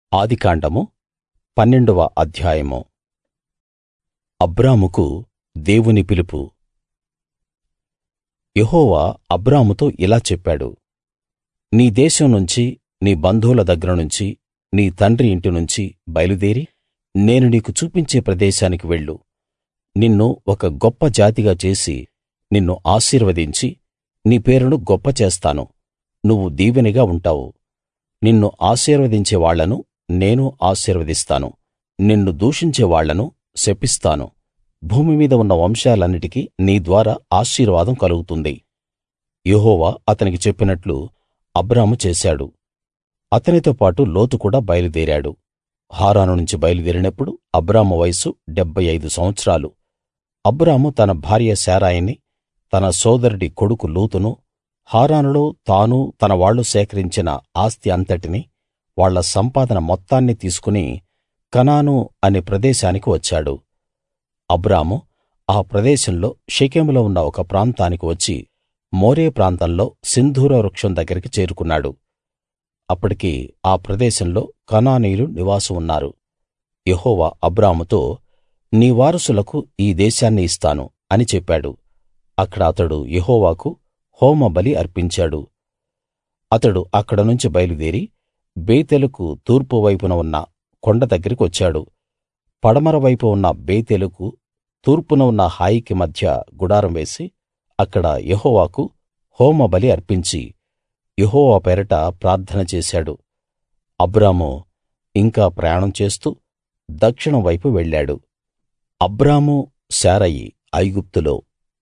ఆదికాండము 12వ అధ్యాయము. అబ్రాముకు దేవుని పిలుపు. యెహోవా అబ్రాముతో ఇలా చెప్పాడు, నీ దేశం నుంచి, నీ బంధువుల దగ్గర నుంచి, నీ తండ్రి ఇంటి నుంచి బయలుదేరి నేను నీకు చూపించే ప్రదేశానికి వెళ్ళు. నిన్ను ఒక గొప్ప జాతిగా చేసి నిన్ను ఆశీర్వదించి నీ పేరును గొప్ప చేస్తాను. నువ్వు దీవెనగా ఉంటావు. నిన్ను ఆశీర్వదించే వాళ్ళను నేను ఆశీర్వదిస్తాను, నిన్ను దూషించే వాళ్ళను శపిస్తాను. భూమి మీద ఉన్న వంశాలన్నిటికీ నీ ద్వారా ఆశీర్వాదం కలుగుతుంది. యెహోవా అతనికి చెప్పినట్లు అబ్రాము చేశాడు. అతనితో పాటు లోతు కూడా బయలుదేరాడు. హారాను నుంచి బయలుదేరినప్పుడు అబ్రాము వయస్సు 75 సంవత్సరాలు. అబ్రాము తన భార్య శారయిని, తన సోదరుడి కొడుకు లోతును, హారానులో తాను తన వాళ్ళు సేకరించిన ఆస్తి అంతటినీ, వాళ్ళ సంపాదన మొత్తాన్ని తీసుకుని కనాను అనే ప్రదేశానికి వచ్చాడు. అబ్రాము ఆ ప్రదేశంలో షెకెములో ఉన్న ఒక ప్రాంతానికి వచ్చి మోరే ప్రాంతంలో సింధూర వృక్షం దగ్గరికి చేరుకున్నాడు. అప్పటికి ఆ ప్రదేశంలో కనానీయులు నివాసం ఉన్నారు. యెహోవా అబ్రాముతో, నీ వారసులకు ఈ దేశాన్ని ఇస్తాను అని చెప్పాడు. అక్కడ అతడు యెహోవాకు హోమబలి అర్పించాడు. అతడు అక్కడ నుంచి బయలుదేరి బేతేలుకు తూర్పు వైపున ఉన్న కొండ దగ్గరికి వచ్చాడు. పడమర వైపు ఉన్న బేతేలుకు తూర్పున ఉన్న హాయికి మధ్య గుడారం వేసి అక్కడ యెహోవాకు హోమబలి అర్పించి యెహోవా పేరట ప్రార్థన చేశాడు. అబ్రాము ఇంకా ప్రయాణం చేస్తూ దక్షిణం వైపు వెళ్ళాడు. అబ్రాము శారయి ఐగుప్తులో.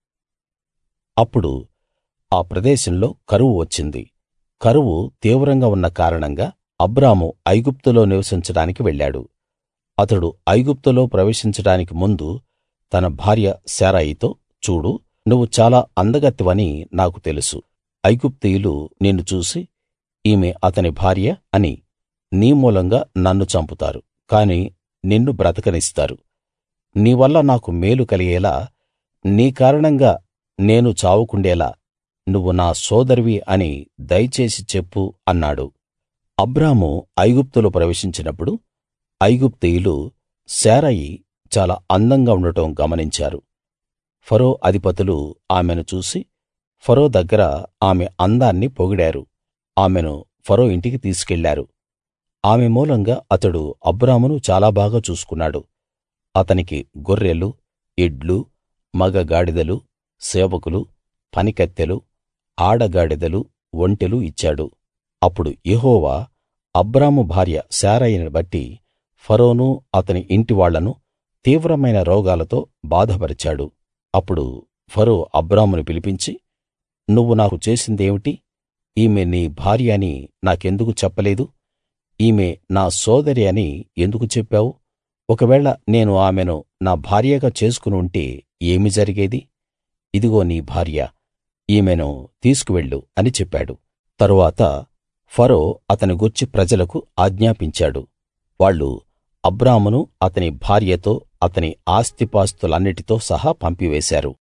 అప్పుడు ఆ ప్రదేశంలో కరువు వచ్చింది. కరువు తీవ్రంగా ఉన్న కారణంగా అబ్రాము ఐగుప్తులో నివసించడానికి వెళ్ళాడు. అతడు ఐగుప్తులో ప్రవేశించడానికి ముందు తన భార్య శారయితో, చూడు, నువ్వు చాలా అందగత్తెవని నాకు తెలుసు. ఐగుప్తీయులు నిన్ను చూసి, ఈమె అతని భార్య అని నీ మూలంగా నన్ను చంపుతారు, కాని నిన్ను బ్రతకనిస్తారు. నీ వల్ల నాకు మేలు కలిగేలా, నీ కారణంగా నేను చావకుండేలా నువ్వు నా సోదరివి అని దయచేసి చెప్పు అన్నాడు. అబ్రాము ఐగుప్తులో ప్రవేశించినప్పుడు ఐగుప్తీయులు శారయి చాలా అందంగా ఉండటం గమనించారు. ఫరో అధిపతులు ఆమెను చూసి ఫరో దగ్గర ఆమె అందాన్ని పొగిడారు. ఆమెను ఫరో ఇంటికి తీసుకెళ్లారు. ఆమె మూలంగా అతడు అబ్రామును చాలా బాగా చూసుకున్నాడు. అతనికి గొర్రెలు, ఎడ్లు, మగ గాడిదలు, సేవకులు, పనికత్తెలు, ఆడగాడిదలు, ఒంటెలు ఇచ్చాడు. అప్పుడు యెహోవా అబ్రాము భార్య శారయిని బట్టి ఫరోను అతని ఇంటివాళ్ళను తీవ్రమైన రోగాలతో బాధపరిచాడు. అప్పుడు ఫరో అబ్రామును పిలిపించి, నువ్వు నాకు చేసిందేమిటి? ఈమె నీ భార్య అని నాకెందుకు చెప్పలేదు? ఈమె నా సోదరి అని ఎందుకు చెప్పావు? ఒకవేళ నేను ఆమెను నా భార్యగా చేసుకుని ఉంటే ఏమి జరిగేది? ఇదిగో నీ భార్య, ఈమెను తీసుకువెళ్ళు అని చెప్పాడు. తరువాత ఫరో అతని గూర్చి ప్రజలకు ఆజ్ఞాపించాడు. వాళ్ళు అబ్రామును అతని భార్యతో అతని ఆస్తిపాస్తులన్నిటితో సహా పంపివేశారు.